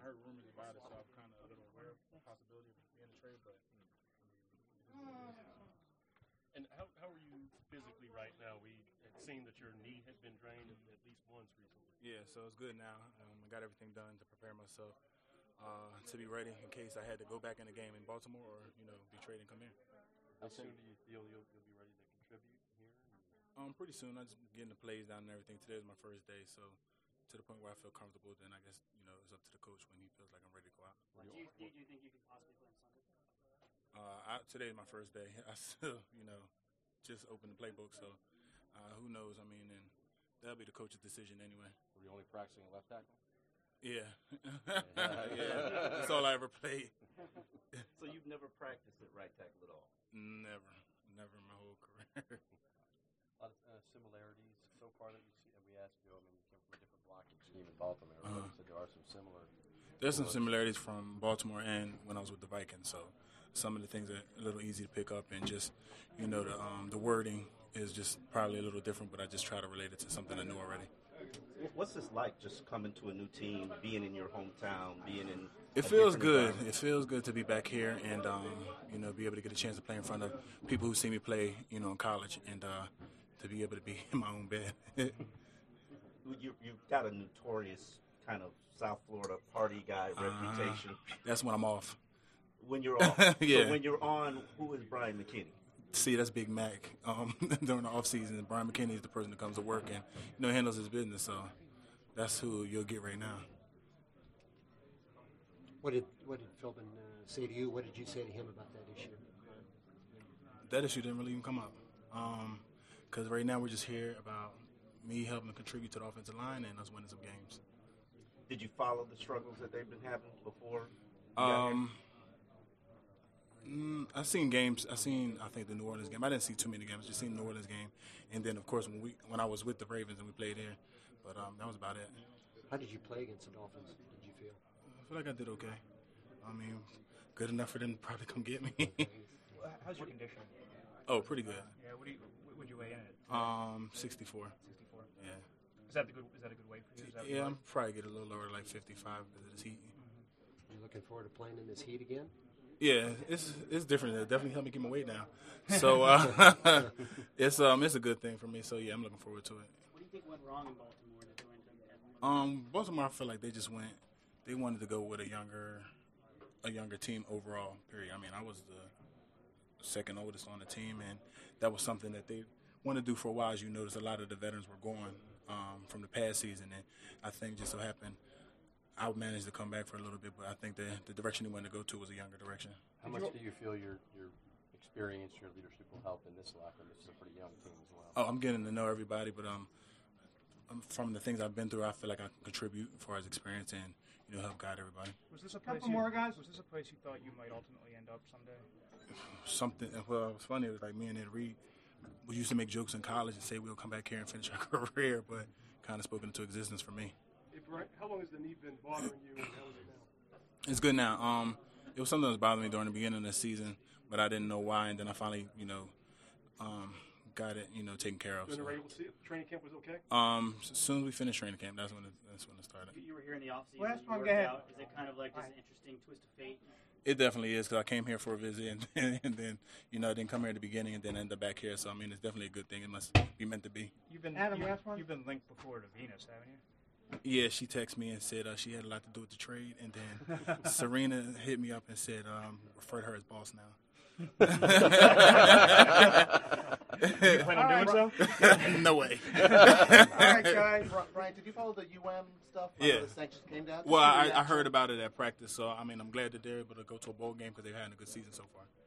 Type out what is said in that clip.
heard rumors about it, so I'm kind of a little aware of the possibility of being a trade. But And how are you physically right now? We had seen that your knee had been drained at least once recently. yeah, so it's good now. I got everything done to prepare myself to be ready in case I had to go back in the game in Baltimore or be traded and come here. How soon do you feel you'll be ready to contribute here? Pretty soon. I'm just getting the plays down and everything. Today is my first day, so to the point where I feel comfortable, then I guess it's up to the coach when he feels like I'm ready to go out. Do you think you can possibly play on Sunday? Today is my first day. I still, just opened the playbook, so who knows? I mean, and that'll be the coach's decision anyway. Were you only practicing at left tackle? Yeah. Yeah. That's all I ever played. So you've never practiced at right tackle at all? Never in my whole career. A lot of similarities so far that you see. And we asked you, I mean, you came from a different blocking scheme in Baltimore. You said there are some similar. There's some similarities from Baltimore and when I was with the Vikings. So some of the things are a little easy to pick up, and just the wording is just probably a little different, but I just try to relate it to something I knew already. What's this like, just coming to a new team, being in your hometown, being in? It feels good. It feels good to be back here and be able to get a chance to play in front of people who see me play, in college, and to be able to be in my own bed. You've got a notorious kind of South Florida party guy reputation. That's when I'm off. When you're off. Yeah. So when you're on, who is Brian McKinney? See, that's Big Mac. During the off season, Brian McKinney is the person that comes to work and handles his business. So that's who you'll get right now. What did Philbin say to you? What did you say to him about that issue? That issue didn't really even come up. Because right now we're just here about me helping contribute to the offensive line and us winning some games. Did you follow the struggles that they've been having before? I seen games. I think the New Orleans game. I didn't see too many games. Just seen the New Orleans game, and then of course when I was with the Ravens and we played here. But that was about it. How did you play against the Dolphins? Did you feel? I feel like I did okay. I mean, good enough for them to probably come get me. How's your condition? Oh, pretty good. Yeah. What would you weigh in at? 64. 64. Yeah. Is that a good weight for you? Yeah, I'm probably get a little lower, like 55 because of this heat. You looking forward to playing in this heat again? Yeah, it's different. It definitely helped me get my weight down. So it's a good thing for me. So yeah, I'm looking forward to it. What do you think went wrong in Baltimore that they went to? Baltimore, I feel like they wanted to go with a younger team overall. Period. I mean, I was the second oldest on the team, and that was something that they wanted to do for a while. As you notice, a lot of the veterans were going from the past season, and I think just so happened I managed to come back for a little bit, but I think the direction they wanted to go to was a younger direction. How much do you feel your experience, your leadership will help in this locker room? This is a pretty young team as well. Oh, I'm getting to know everybody, but from the things I've been through, I feel like I can contribute as far as experience and help guide everybody. Was this a place Was this a place you thought you might ultimately end up someday? Something. Well, it was funny. It was like me and Ed Reed. We used to make jokes in college and say we'll come back here and finish our career, but kind of spoken into existence for me. How long has the knee been bothering you, and how is it now? It's good now. It was something that was bothering me during the beginning of the season, but I didn't know why, and then I finally, got it, taken care of. So. Were you able to see it? Training camp was okay? As soon as we finished training camp, that's when it started. You were here in the offseason. Last you one, worked go ahead. out. Is it kind of like just an interesting twist of fate? It definitely is, because I came here for a visit, and then, I didn't come here at the beginning and then end up back here. So, I mean, it's definitely a good thing. It must be meant to be. You've been linked before to Venus, haven't you? Yeah, she texted me and said she had a lot to do with the trade, and then Serena hit me up and said refer to her as boss now. You plan on doing so? No way. All right, guys. Brian, did you follow the stuff? Yeah. The sanctions came down? Well, I heard about it at practice, so I mean, I'm glad that they're able to go to a bowl game because they've had a good season so far.